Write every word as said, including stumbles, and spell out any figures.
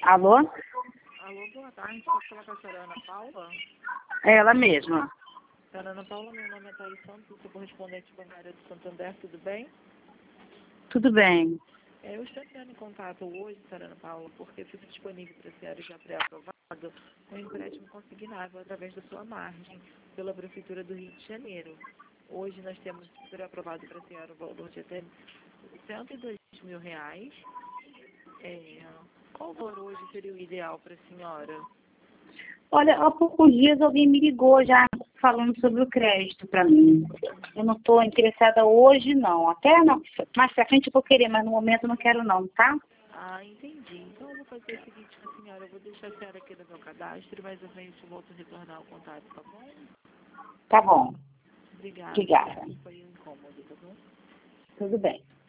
Alô? Alô, boa tarde. Posso falar com a senhora Ana Paula? É ela mesma. Senhora Ana Paula, meu nome é Thaís Santos, sou correspondente bancária do Santander, tudo bem? Tudo bem. É, eu estou entrando em contato hoje, senhora Ana Paula, porque fica disponível para a senhora já pré-aprovado um empréstimo consignável através da sua margem pela Prefeitura do Rio de Janeiro. Hoje nós temos pré-aprovado para a senhora o valor de até cento e dois mil reais. É, qual valor hoje seria o ideal para a senhora? Olha, há poucos dias alguém me ligou já falando sobre o crédito para mim. Eu não estou interessada hoje, não. Até não, mais pra frente eu vou querer, mas no momento eu não quero não, tá? Ah, entendi. Então eu vou fazer o seguinte com a senhora, eu vou deixar a senhora aqui no meu cadastro, mas eu venho te volto a retornar o contato, tá bom? Tá bom. Obrigada. Obrigada. Foi um incômodo, tá bom? Tudo bem.